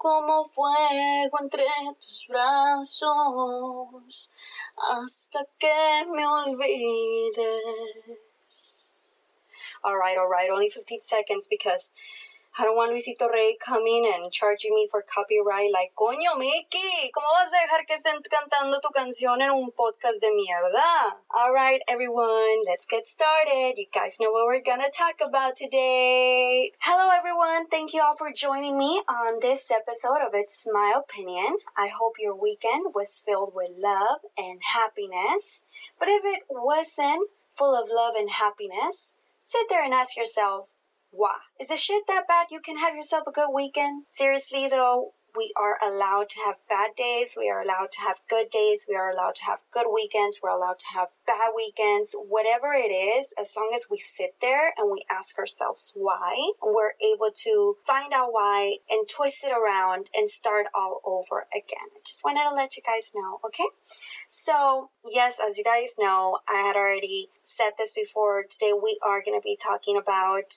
como fuego entre tus brazos hasta que me olvides. Alright, only 15 seconds because I don't want Luisito Rey coming and charging me for copyright. Like, coño, Mickey, ¿cómo vas a dejar que estén cantando tu canción en un podcast de mierda? Alright, everyone, let's get started. You guys know what we're gonna talk about today. Hello, everyone. Thank you all for joining me on this episode of It's My Opinion. I hope your weekend was filled with love and happiness. But if it wasn't full of love and happiness, sit there and ask yourself, why? Is the shit that bad you can have yourself a good weekend? Seriously though, we are allowed to have bad days, we are allowed to have good days, we are allowed to have good weekends, we're allowed to have bad weekends, whatever it is, as long as we sit there and we ask ourselves why, we're able to find out why and twist it around and start all over again. I just wanted to let you guys know, okay? So, yes, as you guys know, I had already said this before. Today we are going to be talking about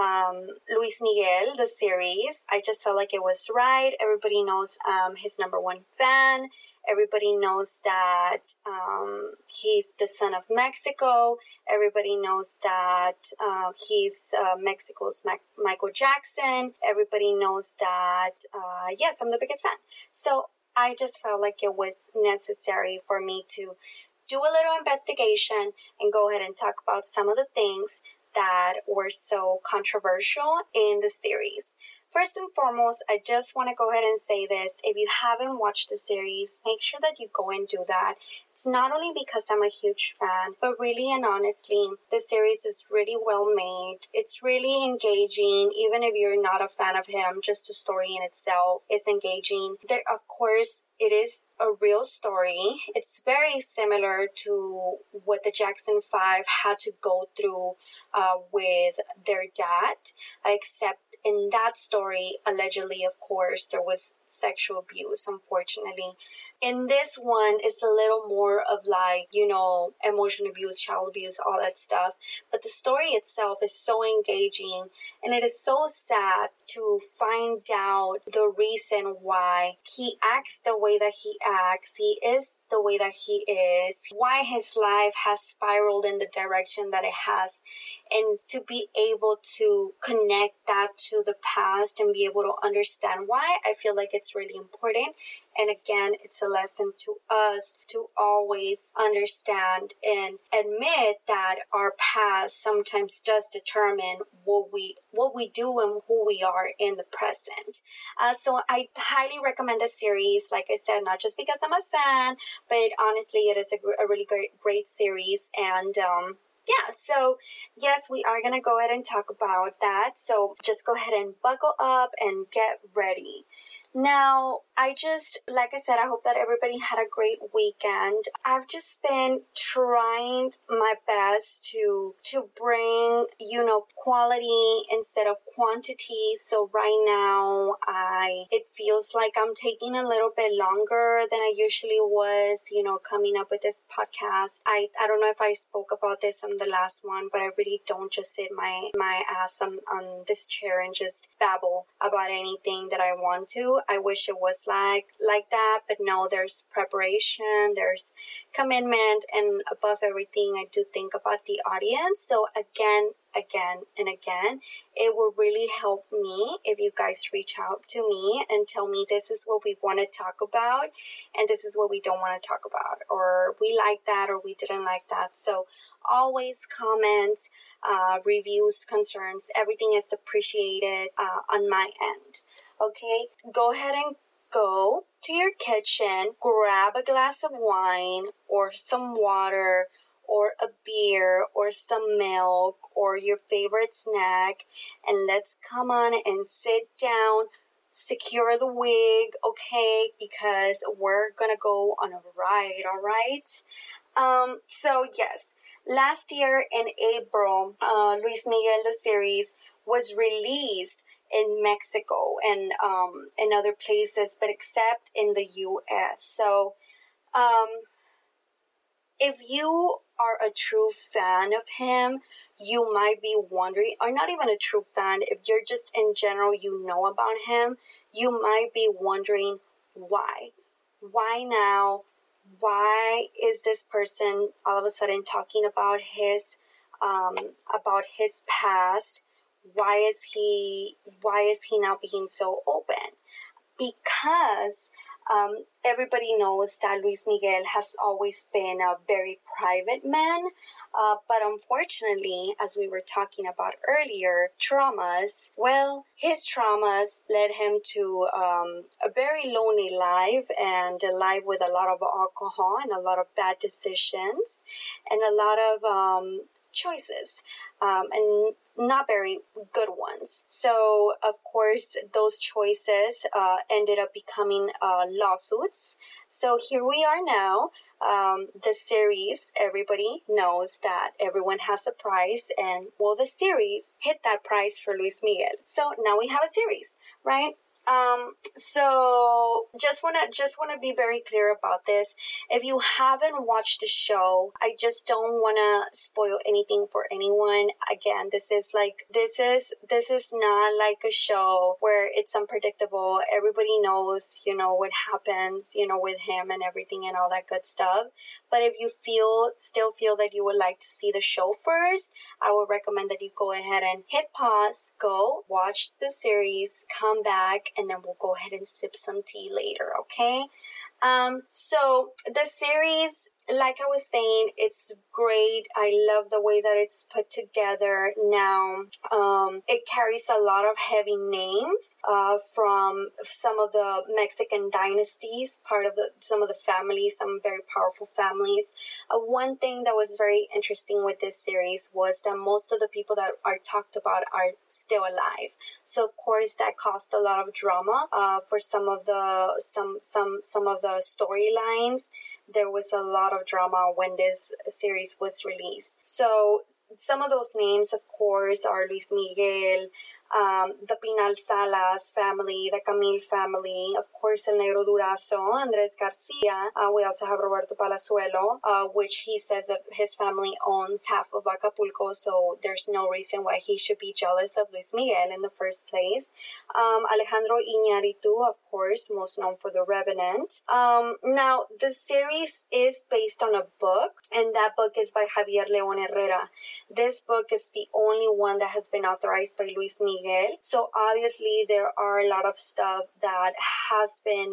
Luis Miguel, the series. I just felt like it was right. Everybody knows his number one fan. Everybody knows that he's the son of Mexico. Everybody knows that he's Mexico's Michael Jackson. Everybody knows that, yes, I'm the biggest fan. So I just felt like it was necessary for me to do a little investigation and go ahead and talk about some of the things that were so controversial in the series. First and foremost, I just want to go ahead and say this. If you haven't watched the series, make sure that you go and do that. It's not only because I'm a huge fan, but really and honestly, the series is really well made. It's really engaging, even if you're not a fan of him, just the story in itself is engaging. There, of course, it is a real story. It's very similar to what the Jackson 5 had to go through with their dad, except in that story, allegedly, of course, there was sexual abuse, unfortunately. In this one, it's a little more of like, emotional abuse, child abuse, all that stuff. But the story itself is so engaging, and it is so sad to find out the reason why he acts the way that he acts, he is the way that he is, why his life has spiraled in the direction that it has, and to be able to connect that to the past and be able to understand why, I feel like it's really important. And again, it's a lesson to us to always understand and admit that our past sometimes does determine what we do and who we are in the present. So I highly recommend the series, like I said, not just because I'm a fan, but honestly, it is a really great series. And yeah, so yes, we are going to go ahead and talk about that. So just go ahead and buckle up and get ready. Now, like I said, I hope that everybody had a great weekend. I've just been trying my best to bring, quality instead of quantity. So right now, it feels like I'm taking a little bit longer than I usually was, coming up with this podcast. I don't know if I spoke about this on the last one, but I really don't just sit my ass on this chair and just babble about anything that I want to. I wish it was like that, but no, there's preparation, there's commitment, and above everything, I do think about the audience. So again, it will really help me if you guys reach out to me and tell me this is what we want to talk about and this is what we don't want to talk about, or we like that or we didn't like that. So always comments, reviews, concerns, everything is appreciated on my end. Okay, go ahead and go to your kitchen, grab a glass of wine or some water or a beer or some milk or your favorite snack, and let's come on and sit down, secure the wig, okay, because we're gonna go on a ride, all right? So yes, last year in April, Luis Miguel, the series, was released in Mexico and in other places, but except in the U.S. So if you are a true fan of him, you might be wondering, or not even a true fan, if you're just in general, about him, you might be wondering why. Why now? Why is this person all of a sudden talking about his past? Why is he now being so open? Because everybody knows that Luis Miguel has always been a very private man. But unfortunately, as we were talking about earlier, his traumas led him to a very lonely life, and a life with a lot of alcohol and a lot of bad decisions and a lot of choices, and not very good ones. So, of course, those choices ended up becoming lawsuits. So here we are now. The series, everybody knows that everyone has a price, and the series hit that price for Luis Miguel. So now we have a series, right? So just wanna be very clear about this. If you haven't watched the show, I just don't wanna spoil anything for anyone. Again, this is not like a show where it's unpredictable. Everybody knows, what happens, with him and everything and all that good stuff. But if you still feel that you would like to see the show first, I would recommend that you go ahead and hit pause, go watch the series, come back, and then we'll go ahead and sip some tea later, okay? So the series, like I was saying, it's great. I love the way that it's put together. Now, it carries a lot of heavy names from some of the Mexican dynasties, some of the families, some very powerful families. One thing that was very interesting with this series was that most of the people that are talked about are still alive. So of course that caused a lot of drama for some of the storylines. There was a lot of drama when this series was released. So some of those names, of course, are Luis Miguel, the Pinal Salas family, the Camil family, of course, El Negro Durazo, Andres Garcia. We also have Roberto Palazuelo, which he says that his family owns half of Acapulco, so there's no reason why he should be jealous of Luis Miguel in the first place. Alejandro Iñárritu, of course, most known for The Revenant. Now, the series is based on a book, and that book is by Javier León Herrera. This book is the only one that has been authorized by Luis Miguel. So obviously there are a lot of stuff that has been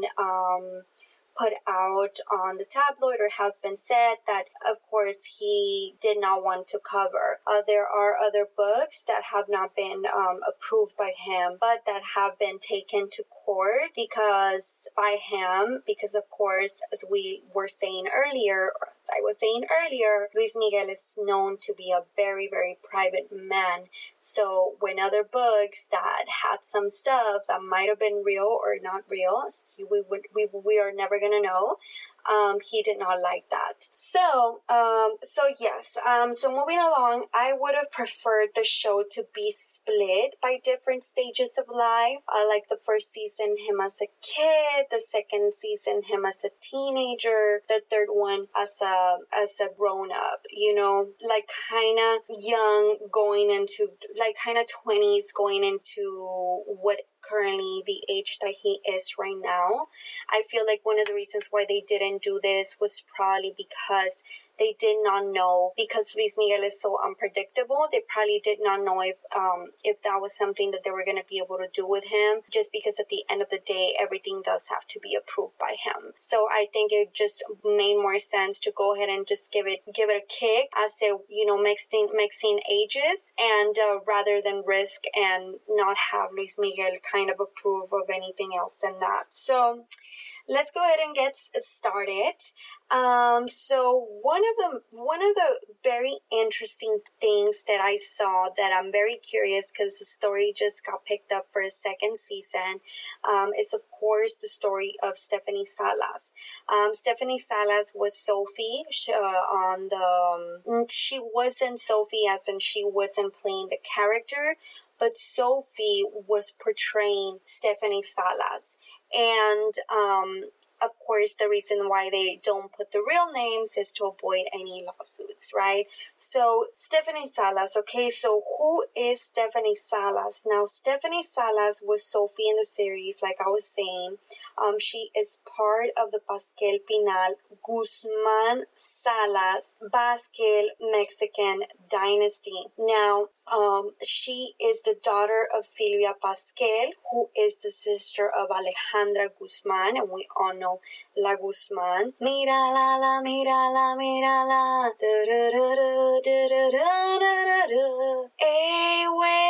put out on the tabloid or has been said that, of course, he did not want to cover. There are other books that have not been approved by him, but that have been taken to court because, of course, as we were saying earlier, or as I was saying earlier, Luis Miguel is known to be a very, very private man. So when other books that had some stuff that might have been real or not real, we are never going to know. He did not like that. So yes. So moving along, I would have preferred the show to be split by different stages of life. Like the first season, him as a kid. The second season, him as a teenager. The third one as a grown up. Like kind of young going into, like kind of 20s going into what currently the age that he is right now. I feel like one of the reasons why they didn't do this was probably because they did not know, because Luis Miguel is so unpredictable, they probably did not know if that was something that they were going to be able to do with him, just because at the end of the day, everything does have to be approved by him. So I think it just made more sense to go ahead and just give it a kick as a, mixing ages, and rather than risk and not have Luis Miguel kind of approve of anything else than that. So let's go ahead and get started. So one of the very interesting things that I saw that I'm very curious, because the story just got picked up for a second season, is of course the story of Stephanie Salas. Stephanie Salas was Sophie she wasn't Sophie as in she wasn't playing the character, but Sophie was portraying Stephanie Salas. And of course, the reason why they don't put the real names is to avoid any lawsuits, right? So Stephanie Salas, okay, so who is Stephanie Salas? Now, Stephanie Salas was Sophie in the series, like I was saying. She is part of the Pasquel Pinal Guzman Salas Pasquel Mexican dynasty. Now, she is the daughter of Silvia Pasquel, who is the sister of Alejandra Guzman, and we all know La Guzman. Mírala, la, mírala, mírala. Hey,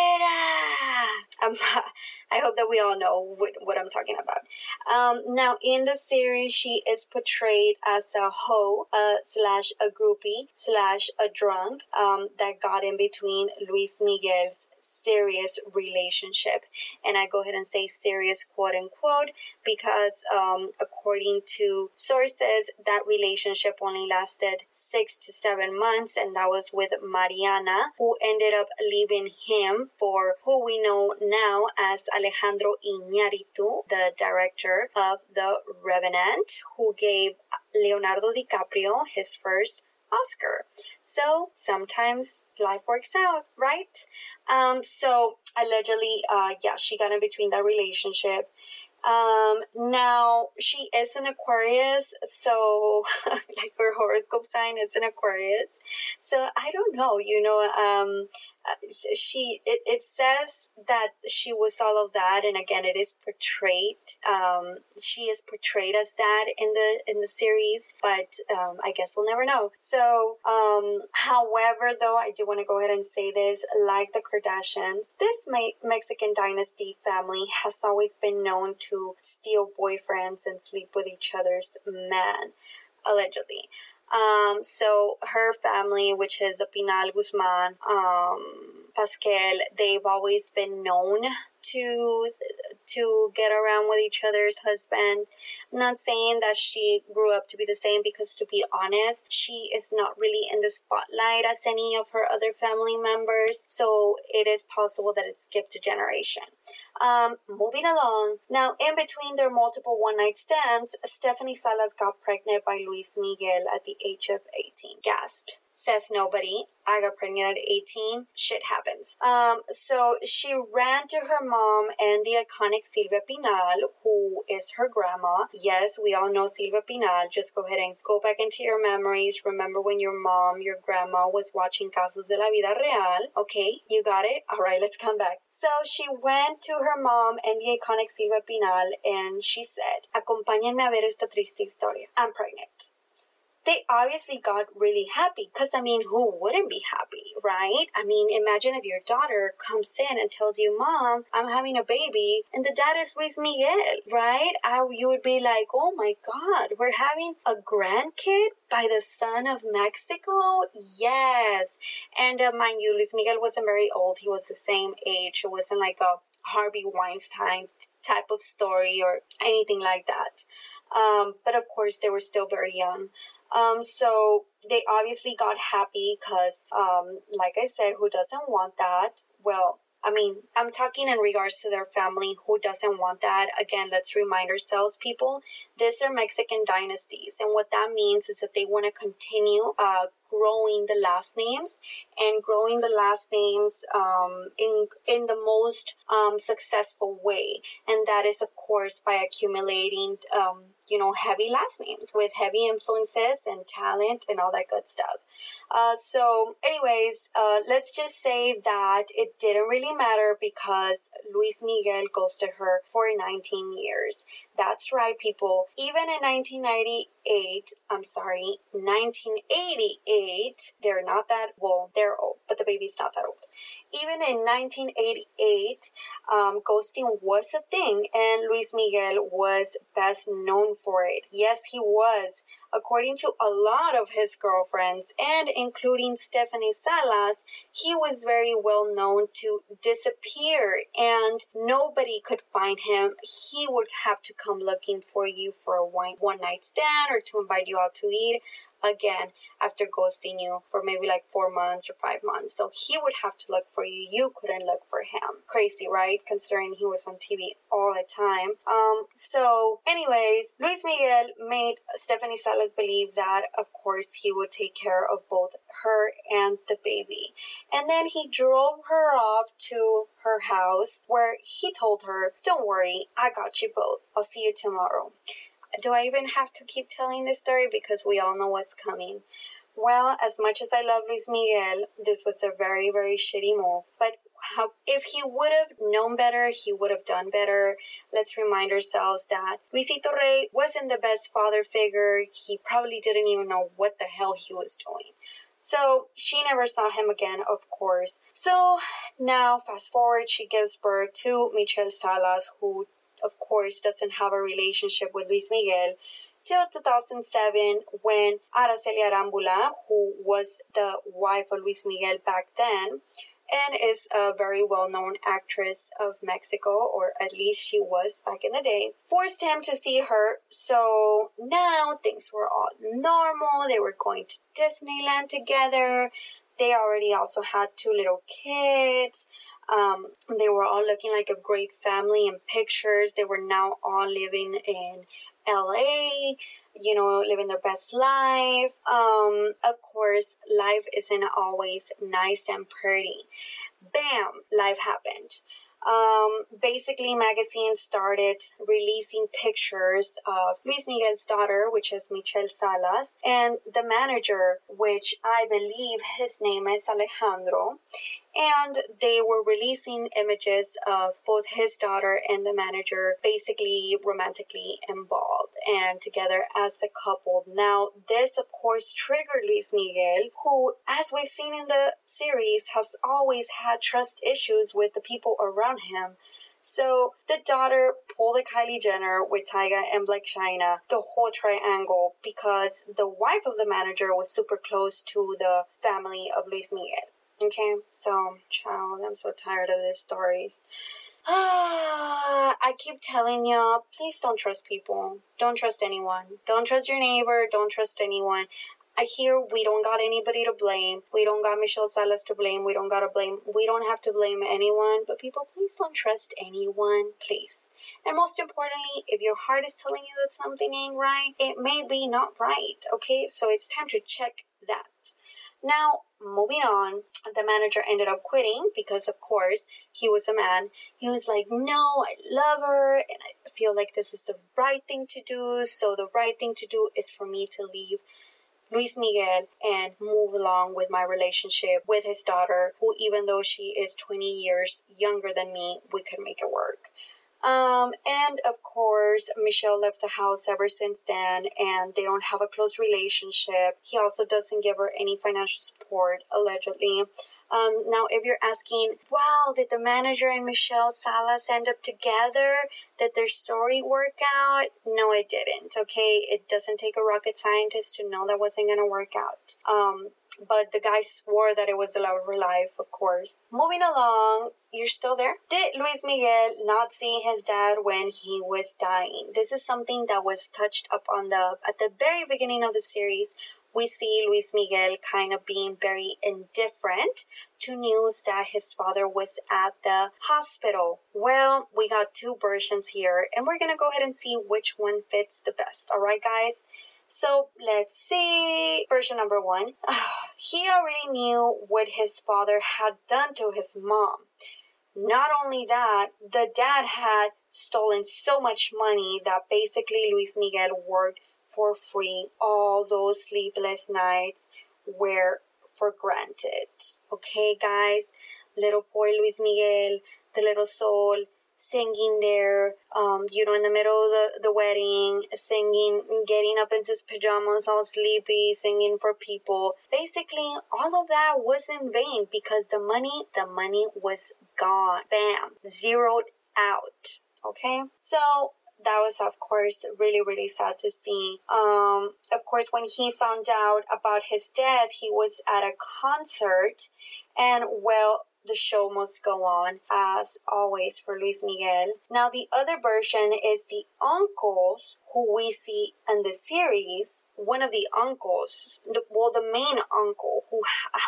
I hope that we all know what I'm talking about. Now, in the series, she is portrayed as a hoe, slash a groupie, slash a drunk, that got in between Luis Miguel's serious relationship. And I go ahead and say serious, quote unquote, because according to sources, that relationship only lasted 6 to 7 months, and that was with Mariana, who ended up leaving him for who we know now as Alejandro Iñárritu, the director of The Revenant, who gave Leonardo DiCaprio his first Oscar. So sometimes life works out, right? So allegedly, she got in between that relationship. Now she is an Aquarius, so like her horoscope sign, it's an Aquarius. So I don't know, it says that she was all of that, and again, it is portrayed. She is portrayed as that in the series, but I guess we'll never know. So, however, though, I do want to go ahead and say this: like the Kardashians, this Mexican dynasty family has always been known to steal boyfriends and sleep with each other's men, allegedly. So her family, which is the Pinal Guzman, Pasquel, they've always been known to get around with each other's husband. I'm not saying that she grew up to be the same, because to be honest, she is not really in the spotlight as any of her other family members, so it is possible that it skipped a generation. Moving along. Now, in between their multiple one-night stands, Stephanie Salas got pregnant by Luis Miguel at the age of 18. Gasped. Says nobody. I got pregnant at 18. Shit happens. So she ran to her mom and the iconic Silvia Pinal, who is her grandma. Yes, we all know Silvia Pinal. Just go ahead and go back into your memories. Remember when your mom, your grandma, was watching Casos de la Vida Real. Okay, you got it? All right, let's come back. So she went to her mom and the iconic Silvia Pinal, and she said, "Acompáñenme a ver esta triste historia. I'm pregnant." They obviously got really happy, because, who wouldn't be happy, right? Imagine if your daughter comes in and tells you, "Mom, I'm having a baby," and the dad is Luis Miguel, right? You would be like, "Oh my God, we're having a grandkid by the son of Mexico?" Yes. And mind you, Luis Miguel wasn't very old. He was the same age. It wasn't like a Harvey Weinstein type of story or anything like that. But of course, they were still very young. So they obviously got happy because, like I said, who doesn't want that? Well, I'm talking in regards to their family. Who doesn't want that? Again, let's remind ourselves, people, these are Mexican dynasties. And what that means is that they want to continue growing the last names, and growing the last names in the most successful way. And that is, of course, by accumulating heavy last names with heavy influences and talent and all that good stuff. So anyways, let's just say that it didn't really matter, because Luis Miguel ghosted her for 19 years. That's right, people. Even in 1988, they're not that, well, they're old, but the baby's not that old. Even in 1988, ghosting was a thing, and Luis Miguel was best known for it. Yes, he was. According to a lot of his girlfriends, and including Stephanie Salas, he was very well known to disappear, and nobody could find him. He would have to come looking for you for a one-night stand, or to invite you out to eat. again after ghosting you for maybe like 4 months or 5 months. So he would have to look for you. You couldn't look for him. Crazy, right? Considering he was on TV all the time. So anyways, Luis Miguel made Stephanie Salas believe that, of course, he would take care of both her and the baby. And then he drove her off to her house where he told her, don't worry, I got you both. I'll see you tomorrow. Do I even have to keep telling this story? Because we all know what's coming. Well, as much as I love Luis Miguel, this was a very, very shitty move. But if he would have known better, he would have done better. Let's remind ourselves that Luisito Rey wasn't the best father figure. He probably didn't even know what the hell he was doing. So she never saw him again, of course. So now, fast forward, she gives birth to Michelle Salas, who, of course, doesn't have a relationship with Luis Miguel, till 2007, when Araceli Arambula, who was the wife of Luis Miguel back then, and is a very well-known actress of Mexico, or at least she was back in the day, forced him to see her. So now things were all normal. They were going to Disneyland together. They already also had 2 little kids. They were all looking like a great family in pictures. They were now all living in LA, living their best life. Of course, life isn't always nice and pretty. Bam, life happened. Basically, magazines started releasing pictures of Luis Miguel's daughter, which is Michelle Salas, and the manager, which I believe his name is Alejandro. And they were releasing images of both his daughter and the manager basically romantically involved and together as a couple. Now, this, of course, triggered Luis Miguel, who, as we've seen in the series, has always had trust issues with the people around him. So the daughter pulled a Kylie Jenner with Tyga and Blac Chyna, the whole triangle, because the wife of the manager was super close to the family of Luis Miguel. Okay, so, child, I'm so tired of these stories. I keep telling y'all, please don't trust people. Don't trust anyone. Don't trust your neighbor. Don't trust anyone. We don't got anybody to blame. We don't got Michelle Salas to blame. We don't have to blame anyone. But people, please don't trust anyone, please. And most importantly, if your heart is telling you that something ain't right, it may be not right, okay? So it's time to check that. Now, moving on, the manager ended up quitting because, of course, he was a man. He was like, no, I love her, and I feel like this is the right thing to do. So the right thing to do is for me to leave Luis Miguel and move along with my relationship with his daughter, who, even though she is 20 years younger than me, we could make it work. And of course, Michelle left the house ever since then, and they don't have a close relationship. He also doesn't give her any financial support, allegedly. Now, if you're asking, wow, did the manager and Michelle Salas end up together? Did their story work out? No, it didn't, okay? It doesn't take a rocket scientist to know that wasn't going to work out. But the guy swore that it was the love of her life, of course. Moving along, you're still there? Did Luis Miguel not see his dad when he was dying? This is something that was touched up on at the very beginning of the series. We see Luis Miguel kind of being very indifferent to news that his father was at the hospital. Well, we got 2 versions here, and we're going to go ahead and see which one fits the best. All right, guys? So let's see. Version number 1. He already knew what his father had done to his mom. Not only that, the dad had stolen so much money that basically Luis Miguel worked for free. All those sleepless nights were for granted. Okay, guys? Little boy Luis Miguel, the little soul, singing there, in the middle of the wedding, singing, getting up into his pajamas all sleepy, singing for people. Basically, all of that was in vain because the money was gone. Bam. Zeroed out. Okay? So, that was, of course, really, really sad to see. Of course, when he found out about his death, he was at a concert, and, well, the show must go on, as always, for Luis Miguel. Now, the other version is the uncles who we see in the series. One of the uncles, the main uncle who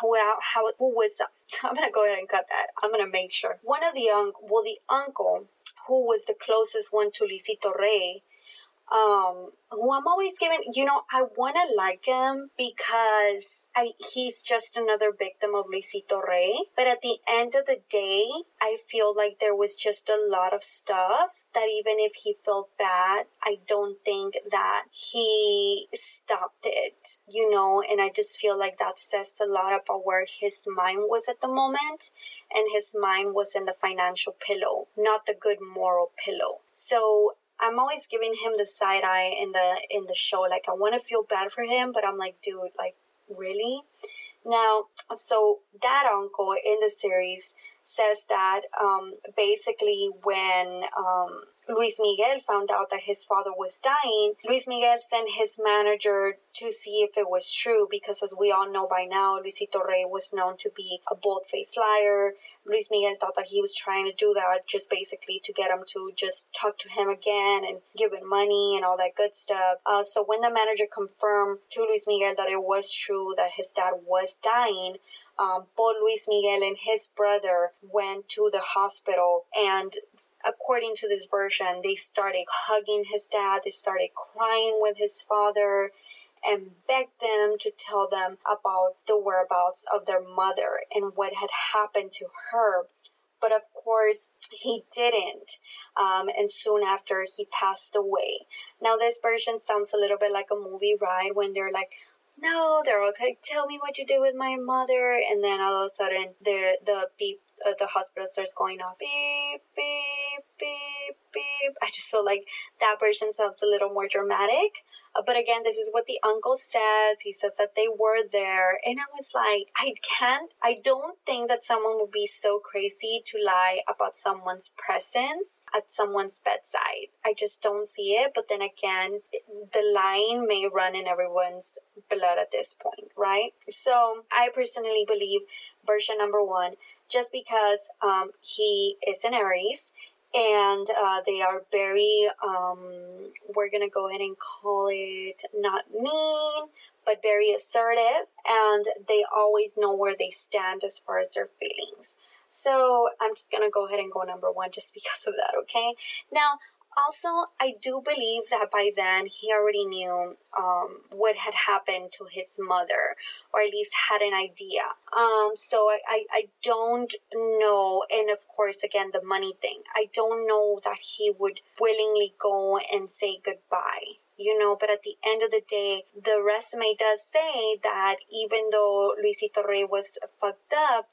was, I'm going to go ahead and cut that. I'm going to make sure. One of the uncle who was the closest one to Luisito Rey, who I'm always giving, I want to like him because he's just another victim of Luisito Rey. But at the end of the day, I feel like there was just a lot of stuff that even if he felt bad, I don't think that he stopped it, and I just feel like that says a lot about where his mind was at the moment. And his mind was in the financial pillow, not the good moral pillow. So I'm always giving him the side eye in the show. Like, I want to feel bad for him, but I'm like, dude, like, really? Now, so that uncle in the series says that basically when Luis Miguel found out that his father was dying, Luis Miguel sent his manager to see if it was true, because as we all know by now, Luisito Rey was known to be a bold-faced liar. Luis Miguel thought that he was trying to do that just basically to get him to just talk to him again and give him money and all that good stuff. So when the manager confirmed to Luis Miguel that it was true that his dad was dying, both Luis Miguel and his brother went to the hospital, and according to this version, they started hugging his dad, they started crying with his father, and begged them to tell them about the whereabouts of their mother and what had happened to her. But of course, he didn't. And soon after, he passed away. Now, this version sounds a little bit like a movie, right? When they're like, no, they're okay, tell me what you did with my mother. And then all of a sudden, the beep, the hospital starts going off. Beep, beep, beep, beep. I just feel like that version sounds a little more dramatic. But again, this is what the uncle says. He says that they were there. And I was like, I don't think that someone would be so crazy to lie about someone's presence at someone's bedside. I just don't see it. But then again, the lying may run in everyone's blood at this point, right? So I personally believe version number one, just because he is an Aries, and they are very, we're going to go ahead and call it not mean, but very assertive, and they always know where they stand as far as their feelings. So I'm just going to go ahead and go number one just because of that, okay? Now, also, I do believe that by then he already knew what had happened to his mother, or at least had an idea. So I don't know, and of course, again, the money thing. I don't know that he would willingly go and say goodbye. But at the end of the day, the resume does say that even though Luisito Rey was fucked up,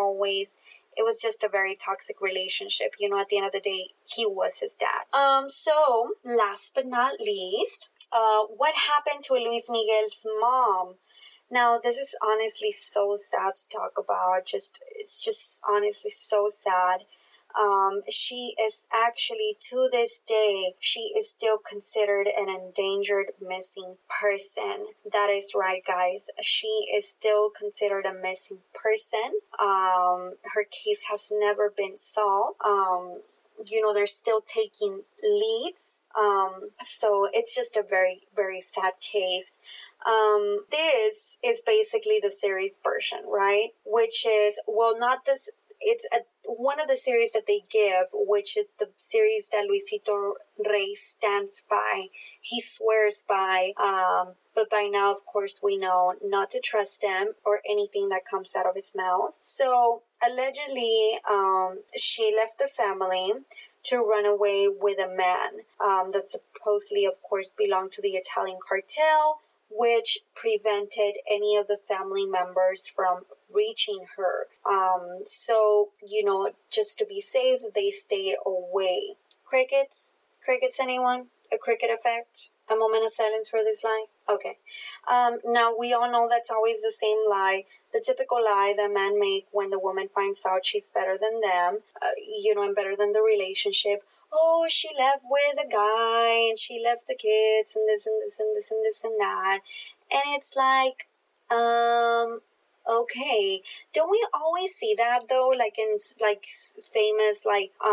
it was just a very toxic relationship. At the end of the day, he was his dad. So last but not least, what happened to Luis Miguel's mom? Now, this is honestly so sad to talk about. It's just honestly so sad. She is actually, to this day, she is still considered an endangered missing person. That is right, guys. She is still considered a missing person. Her case has never been solved. They're still taking leads. So it's just a very, very sad case. This is basically the series version, right? Which is, not this, it's one of the series that they give, which is the series that Luisito Rey stands by. He swears by, but by now, of course, we know not to trust him or anything that comes out of his mouth. So, allegedly, she left the family to run away with a man that supposedly, of course, belonged to the Italian cartel, which prevented any of the family members from reaching her. So, just to be safe, they stayed away. Crickets? Crickets, anyone? A cricket effect? A moment of silence for this lie? Okay. Now, we all know that's always the same lie. The typical lie that men make when the woman finds out she's better than them, and better than the relationship. Oh, she left with a guy, and she left the kids, and this, and this, and this, and this, and that. And it's like, Okay. Don't we always see that though? Like in like famous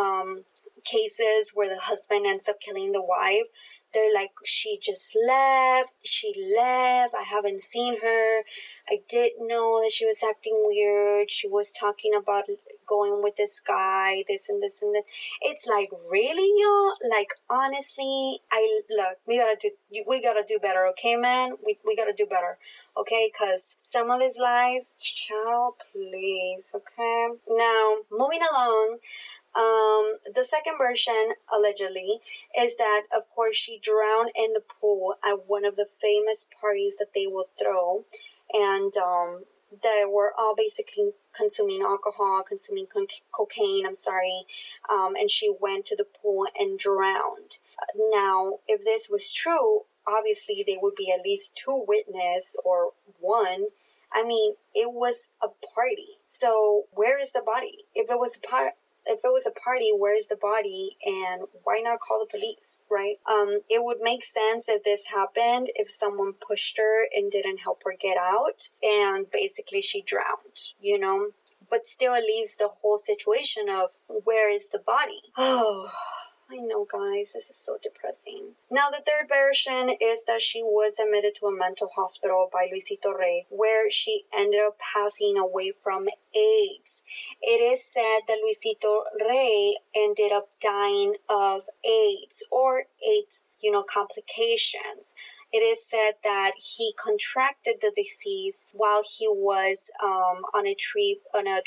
cases where the husband ends up killing the wife. They're like, she just left. She left. I haven't seen her. I didn't know that she was acting weird. She was talking about going with this guy, this and this and that. It's like, really, y'all? Like, honestly, we gotta do better, okay, man? We gotta do better, okay? Because some of these lies, child, please, okay? Now, moving along. The second version, allegedly, is that, of course, she drowned in the pool at one of the famous parties that they will throw. And they were all basically consuming alcohol, consuming cocaine, and she went to the pool and drowned. Now, if this was true, obviously there would be at least two witnesses or one. I mean, it was a party. So where is the body? If it was a party, where's the body, and why not call the police, right? It would make sense if this happened if someone pushed her and didn't help her get out, and basically she drowned, But still, it leaves the whole situation of where is the body? Oh, I know, guys, this is so depressing. Now, the third version is that she was admitted to a mental hospital by Luisito Rey, where she ended up passing away from AIDS. It is said that Luisito Rey ended up dying of AIDS or AIDS, complications. It is said that he contracted the disease while he was on a trip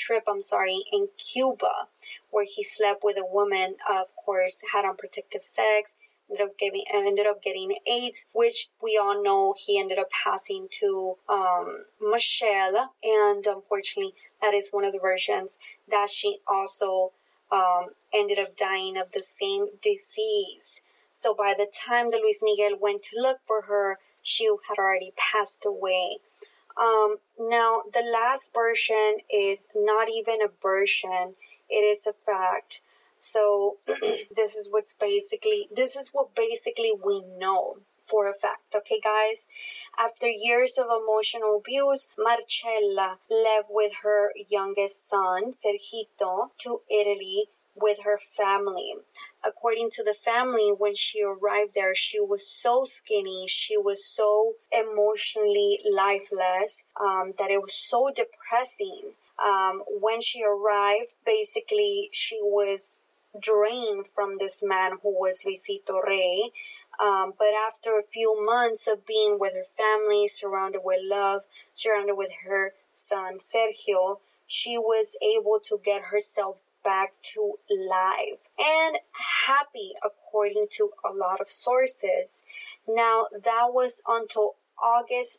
in Cuba, where he slept with a woman, of course, had unprotected sex, ended up getting AIDS, which we all know he ended up passing to Michelle, and unfortunately, that is one of the versions that she also ended up dying of the same disease. So by the time that Luis Miguel went to look for her, she had already passed away. Now, the last version is not even a version. It is a fact. So this is what basically we know for a fact. Okay, guys? After years of emotional abuse, Marcella left with her youngest son, Sergito, to Italy with her family. According to the family, when she arrived there, she was so skinny, she was so emotionally lifeless, that it was so depressing. When she arrived, basically, she was drained from this man who was Luisito Rey. But after a few months of being with her family, surrounded with love, surrounded with her son Sergio, she was able to get herself back to life and happy, according to a lot of sources. Now, that was until August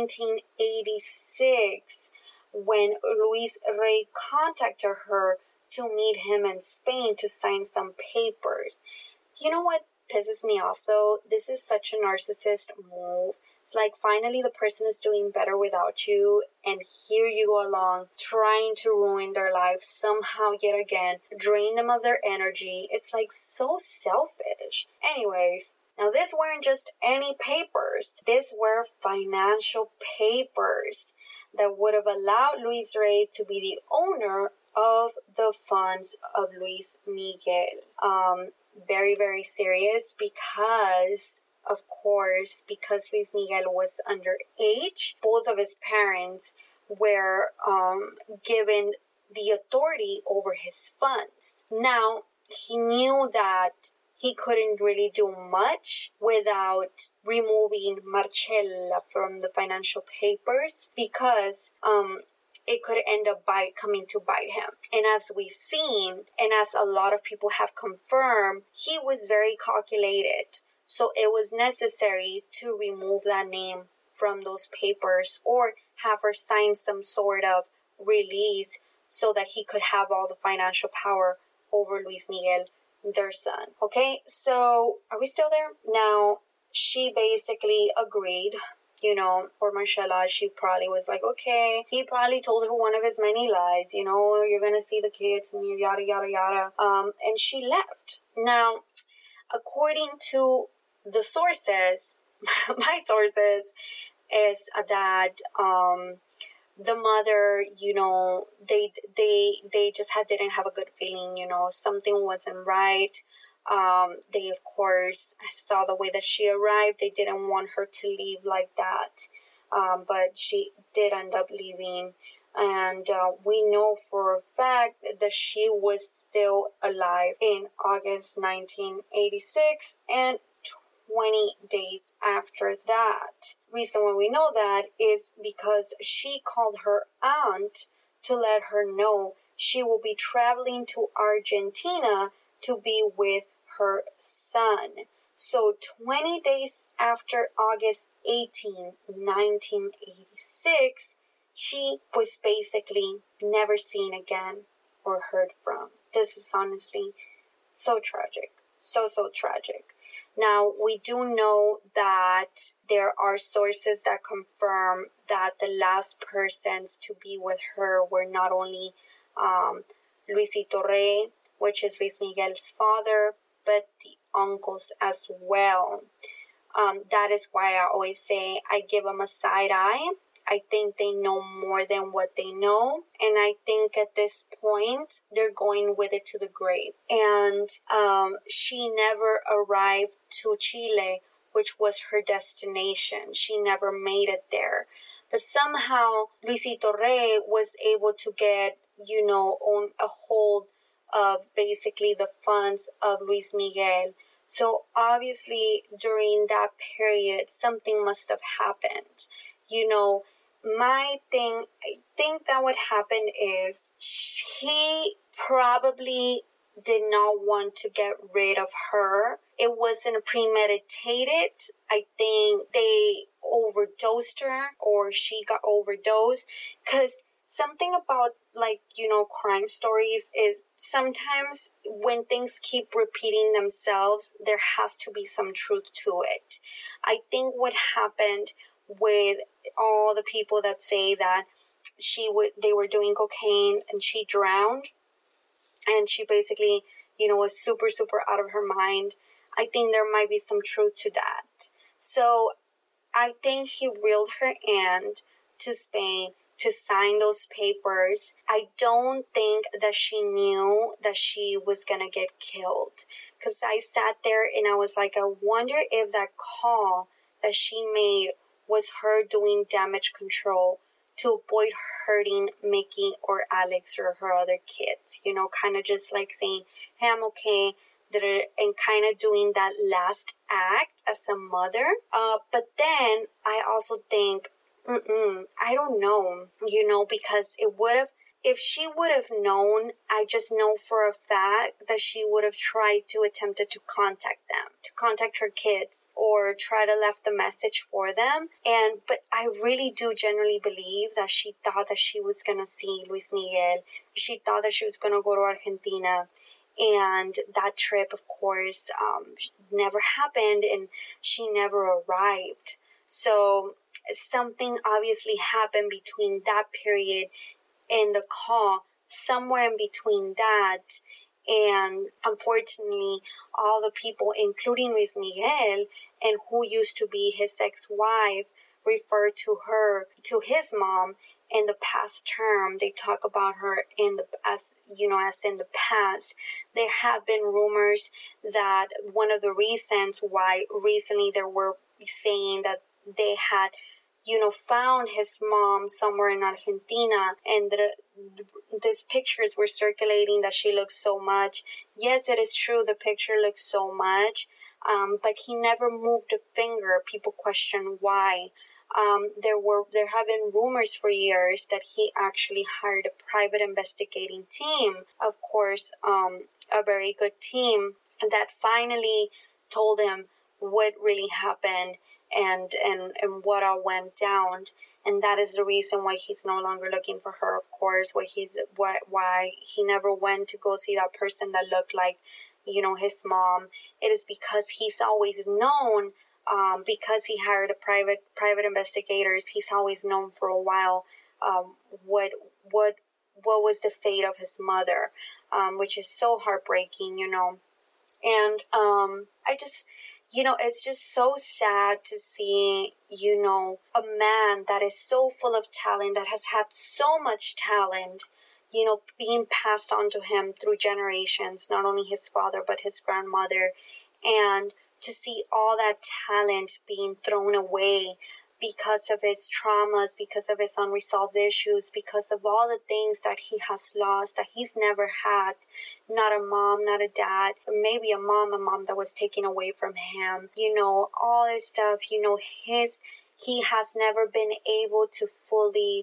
1986 when Luis Rey contacted her to meet him in Spain to sign some papers. You know what pisses me off, though? This is such a narcissist move. It's like, finally the person is doing better without you, and here you go along trying to ruin their lives somehow yet again, drain them of their energy. It's like so selfish. Anyways, now this weren't just any papers. These were financial papers that would have allowed Luis Rey to be the owner of the funds of Luis Miguel. Very, very serious because, of course, because Luis Miguel was underage, both of his parents were given the authority over his funds. Now, he knew that he couldn't really do much without removing Marcella from the financial papers because it could end up coming to bite him. And as we've seen, and as a lot of people have confirmed, he was very calculated. So it was necessary to remove that name from those papers or have her sign some sort of release so that he could have all the financial power over Luis Miguel, their son. Okay, so are we still there? Now, she basically agreed. For Marcella, she probably was like, okay. He probably told her one of his many lies, you're going to see the kids and yada, yada, yada. And she left. Now, according to the sources, my sources, is that the mother, they just didn't have a good feeling. Something wasn't right. They, of course, saw the way that she arrived. They didn't want her to leave like that. But she did end up leaving. And we know for a fact that she was still alive in August 1986 and 20 days after that. Reason why we know that is because she called her aunt to let her know she will be traveling to Argentina to be with her son. So 20 days after August 18, 1986, she was basically never seen again or heard from. This is honestly so tragic. So tragic. Now, we do know that there are sources that confirm that the last persons to be with her were not only Luisito Rey, which is Luis Miguel's father, but the uncles as well. That is why I always say I give them a side eye. I think they know more than what they know. And I think at this point, they're going with it to the grave. And she never arrived to Chile, which was her destination. She never made it there. But somehow, Luisito Rey was able to get, on a hold of basically the funds of Luis Miguel. So obviously, during that period, something must have happened. I think that what happened is he probably did not want to get rid of her. It wasn't premeditated. I think they overdosed her or she got overdosed, because something about crime stories is sometimes when things keep repeating themselves, there has to be some truth to it. I think what happened with all the people that say that they were doing cocaine and she drowned and she basically, was super out of her mind. I think there might be some truth to that. So I think he reeled her aunt to Spain to sign those papers. I don't think that she knew that she was going to get killed, because I sat there and I was like, I wonder if that call that she made was her doing damage control to avoid hurting Mickey or Alex or her other kids, kind of just like saying, hey, I'm okay, and kind of doing that last act as a mother. But then I also think, I don't know, because it would have, if she would have known, I just know for a fact that she would have tried to attempt to contact them, to contact her kids, or try to left a message for them. But I really do genuinely believe that she thought that she was going to see Luis Miguel. She thought that she was going to go to Argentina. And that trip, of course, never happened, and she never arrived. So something obviously happened between that period and the call, somewhere in between that. And unfortunately, all the people, including Luis Miguel, and who used to be his ex-wife, refer to her, to his mom, in the past term. They talk about her as in the past. There have been rumors that one of the reasons why recently they were saying that they had found his mom somewhere in Argentina, and these pictures were circulating that she looks so much. Yes, it is true, the picture looks so much, but he never moved a finger. People question why. There have been rumors for years that he actually hired a private investigating team, of course, a very good team, that finally told him what really happened and what all went down. And that is the reason why he's no longer looking for her, of course, why he never went to go see that person that looked like, his mom. It is because he's always known, because he hired a private investigators, he's always known for a while what was the fate of his mother, which is so heartbreaking, And I just, it's just so sad to see, a man that is so full of talent, that has had so much talent, being passed on to him through generations, not only his father, but his grandmother. And to see all that talent being thrown away because of his traumas, because of his unresolved issues, because of all the things that he has lost, that he's never had. Not a mom, not a dad, maybe a mom that was taken away from him. All this stuff, he has never been able to fully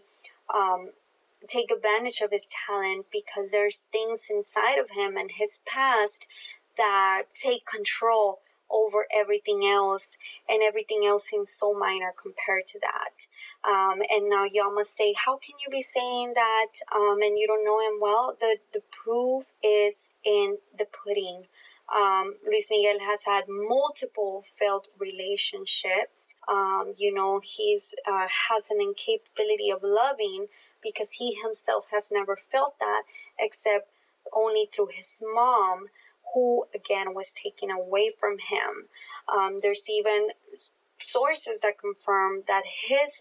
take advantage of his talent, because there's things inside of him and his past that take control over everything else, and everything else seems so minor compared to that. And now y'all must say, how can you be saying that and you don't know him? Well, the proof is in the pudding. Luis Miguel has had multiple failed relationships. He's has an incapability of loving, because he himself has never felt that, except only through his mom, who again was taken away from him. There's even sources that confirm that his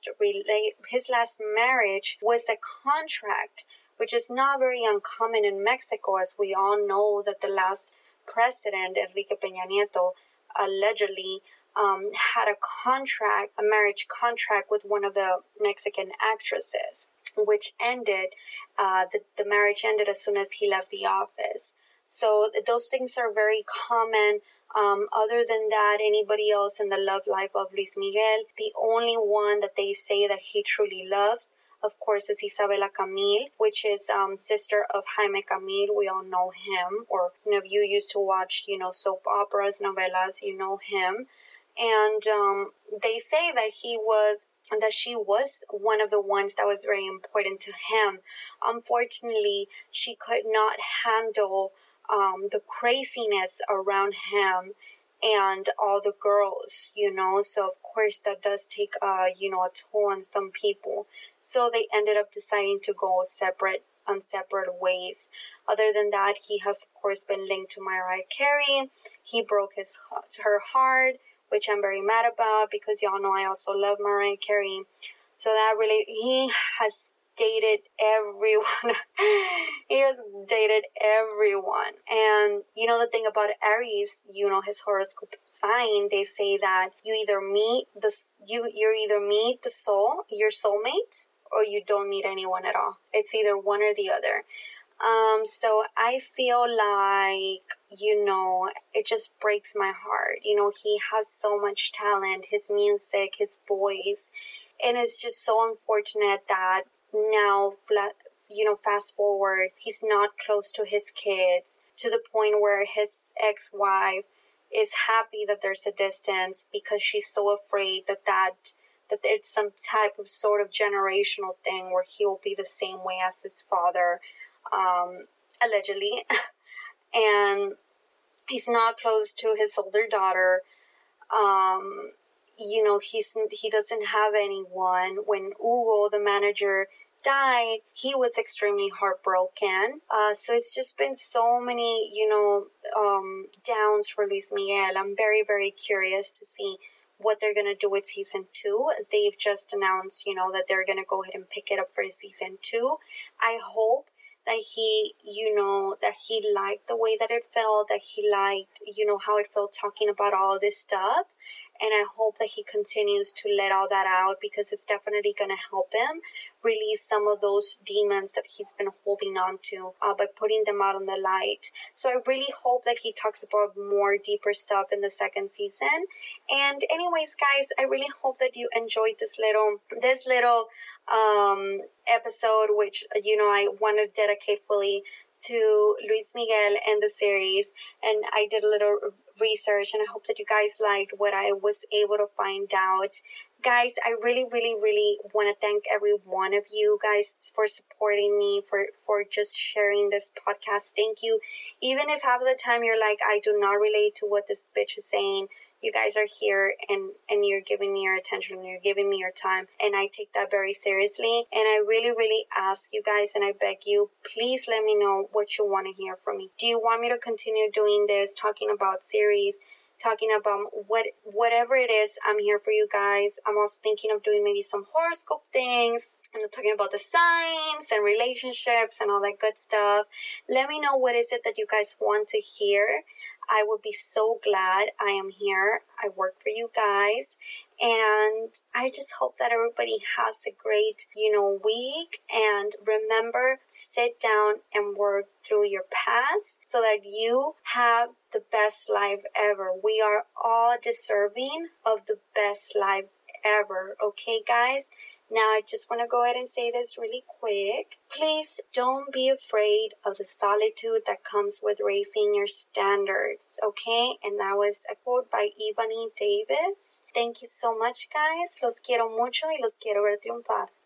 last marriage was a contract, which is not very uncommon in Mexico, as we all know that the last president, Enrique Peña Nieto, allegedly had a marriage contract with one of the Mexican actresses, which ended, the marriage ended as soon as he left the office. So those things are very common. Other than that, anybody else in the love life of Luis Miguel, the only one that they say that he truly loves, of course, is Isabela Camil, which is sister of Jaime Camil. We all know him, or if you used to watch, soap operas, novelas, you know him. And they say that she was one of the ones that was very important to him. Unfortunately, she could not handle the craziness around him and all the girls, so of course that does take a toll on some people. So they ended up deciding to go on separate ways. Other than that, he has of course been linked to Mariah Carey. He broke her heart, which I'm very mad about, because y'all know I also love Mariah Carey. So he has dated everyone. He has dated everyone. And the thing about Aries, his horoscope sign, they say that you either meet your soulmate, or you don't meet anyone at all. It's either one or the other. So I feel like, it just breaks my heart. He has so much talent, his music, his voice, and it's just so unfortunate that now, fast forward, he's not close to his kids, to the point where his ex-wife is happy that there's a distance, because she's so afraid that it's some type of sort of generational thing where he will be the same way as his father, allegedly. And he's not close to his older daughter. He doesn't have anyone. When Hugo, the manager, died, he was extremely heartbroken. So it's just been so many, downs for Luis Miguel. I'm very, very curious to see what they're going to do with season 2, as they've just announced, that they're going to go ahead and pick it up for season 2. I hope that he liked the way that it felt, that he liked, how it felt talking about all this stuff. And I hope that he continues to let all that out, because it's definitely going to help him release some of those demons that he's been holding on to by putting them out on the light. So I really hope that he talks about more deeper stuff in the second season. And anyways, guys, I really hope that you enjoyed this little episode, which, I want to dedicate fully to Luis Miguel and the series. And I did a little research, and I hope that you guys liked what I was able to find out. Guys, I really, really, really want to thank every one of you guys for supporting me, for just sharing this podcast. Thank you. Even if half of the time you're like, I do not relate to what this bitch is saying, you guys are here and you're giving me your attention, and you're giving me your time, and I take that very seriously. And I really, really ask you guys, and I beg you, please let me know what you want to hear from me. Do you want me to continue doing this, talking about series? talking about whatever it is. I'm here for you guys. I'm also thinking of doing maybe some horoscope things and talking about the signs and relationships and all that good stuff. Let me know what is it that you guys want to hear. I would be so glad. I am here. I work for you guys. And I just hope that everybody has a great, week. And remember, sit down and work through your past so that you have the best life ever. We are all deserving of the best life ever. Okay, guys? Now, I just want to go ahead and say this really quick. Please don't be afraid of the solitude that comes with raising your standards, okay? And that was a quote by Ebony Davis. Thank you so much, guys. Los quiero mucho y los quiero ver triunfar.